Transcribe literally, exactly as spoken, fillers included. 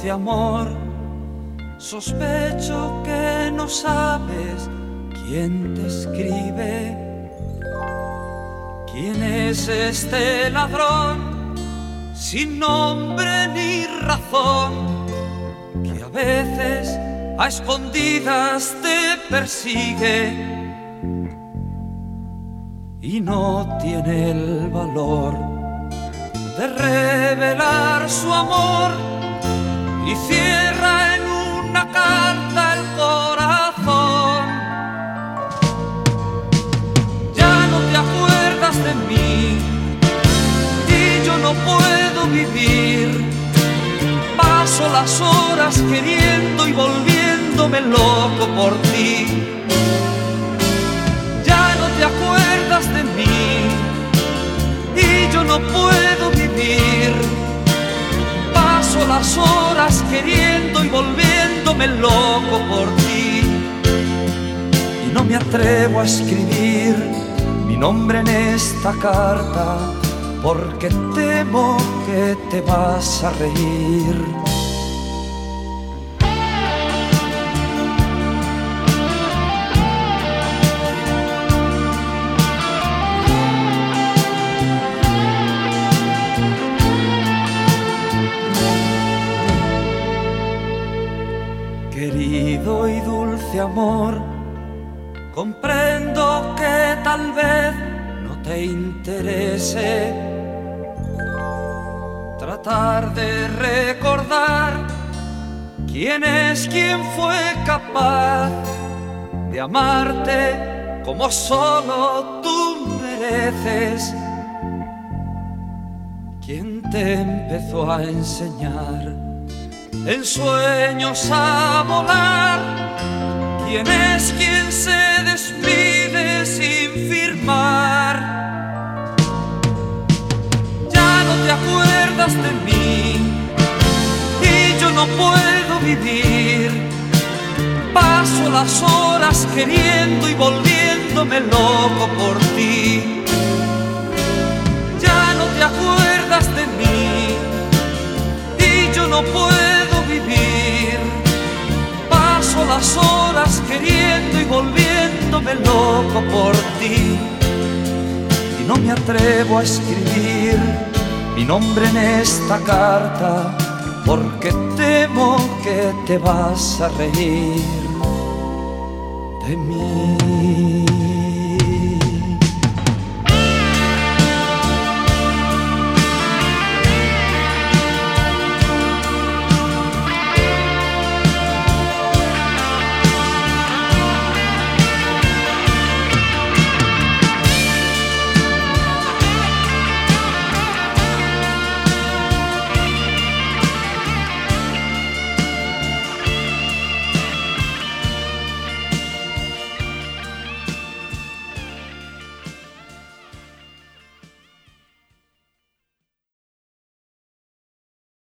dulce amor, sospecho que no sabes quién te escribe. ¿Quién es este ladrón sin nombre ni razón que a veces a escondidas te persigue y no tiene el valor de revelar su amor y cierra en una carta el corazón? Ya no te acuerdas de mí y yo no puedo vivir. Paso las horas queriendo y volviéndome loco por ti. Ya no te acuerdas de mí y yo no puedo vivir. Paso las horas queriendo y volviéndome loco por ti. Y no me atrevo a escribir mi nombre en esta carta porque temo que te vas a reír. Querido y dulce amor, comprendo que tal vez no te interese tratar de recordar quién es quien fue capaz de amarte como solo tú mereces. ¿Quién te empezó a enseñar en sueños a volar? ¿Quién es quien se despide sin firmar? Ya no te acuerdas de mí y yo no puedo vivir. Paso las horas queriendo y volviéndome loco por ti. Ya no te acuerdas de mí y yo no puedo vivir. Paso las horas queriendo y volviéndome loco por ti. Y no me atrevo a escribir mi nombre en esta carta porque temo que te vas a reír de mí.